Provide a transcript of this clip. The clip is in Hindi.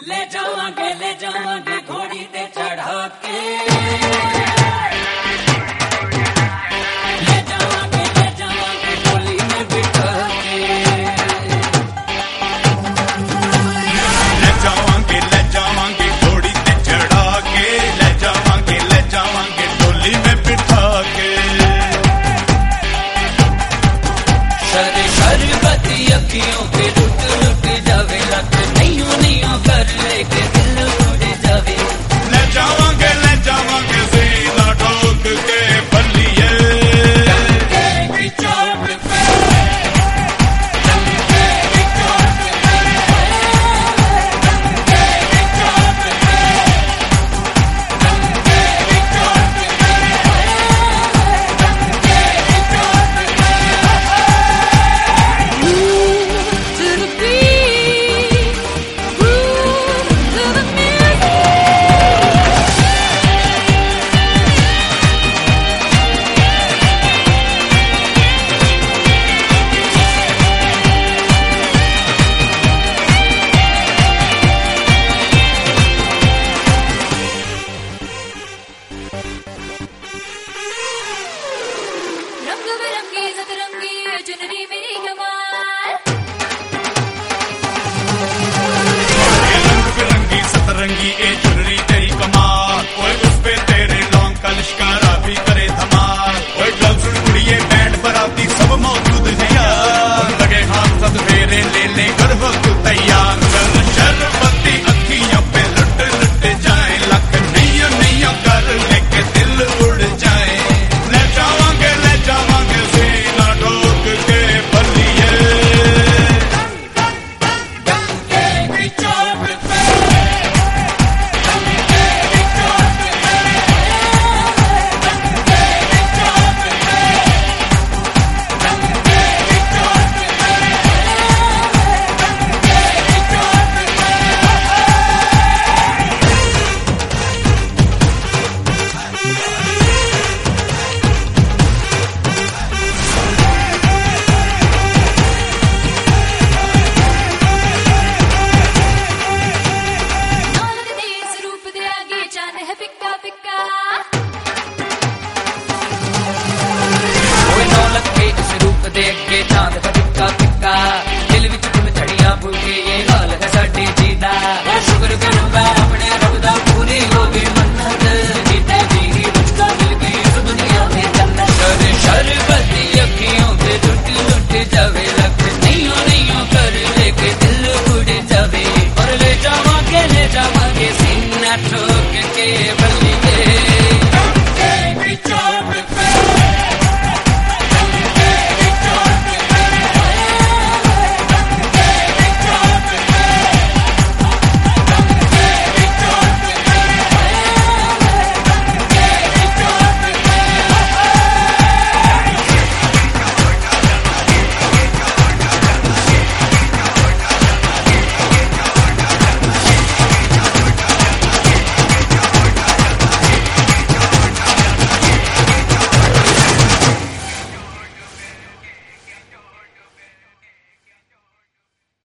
ले जावांगे घोड़ी ते चढ़ा के ले जावांगे डोली में बिठा के ले जावांगे घोड़ी ते चढ़ा के ले जावांगे डोली में बिठा के शरबती अखियों पे लुट लुट जावे लग नहीं कर लेके दिल उड़ जावे ले जावांगे सीधा ठोक के बल्लिए की चोट पे चुनरी मेरी कमाल रंग बिरंगी सतरंगी ए चुनरी तेरी कमाल ओए उस पे तेरे लौंग का लिश्कारा भी करे धमाल ओए गल सुन कुड़िए बैंड बराती सब मौजूद है यार लगे हाथ सब फेरे ले कर वक्त तैयार चल शरबती अखियों पे लुट लुट जाए लक नहीं कर लेके दिल उड़ जाए ले जावांगे सीना ठोक के बल्लिए की चोट पे देखे चांद का टिक्का टिक्का दिल विच फुल झड़ियां फुलके ये हाल है साडी जीदा शुक्र करूंगा अपने रब दा पूरी हो गई मन्नत जीते जी मुझको मिल गई इस दुनिया में जन्नत शरबती अखियों पे लुट लुट जावे लग नहीं कर लेके दिल उड़ जावे और ले जावांगे सीना ठोक के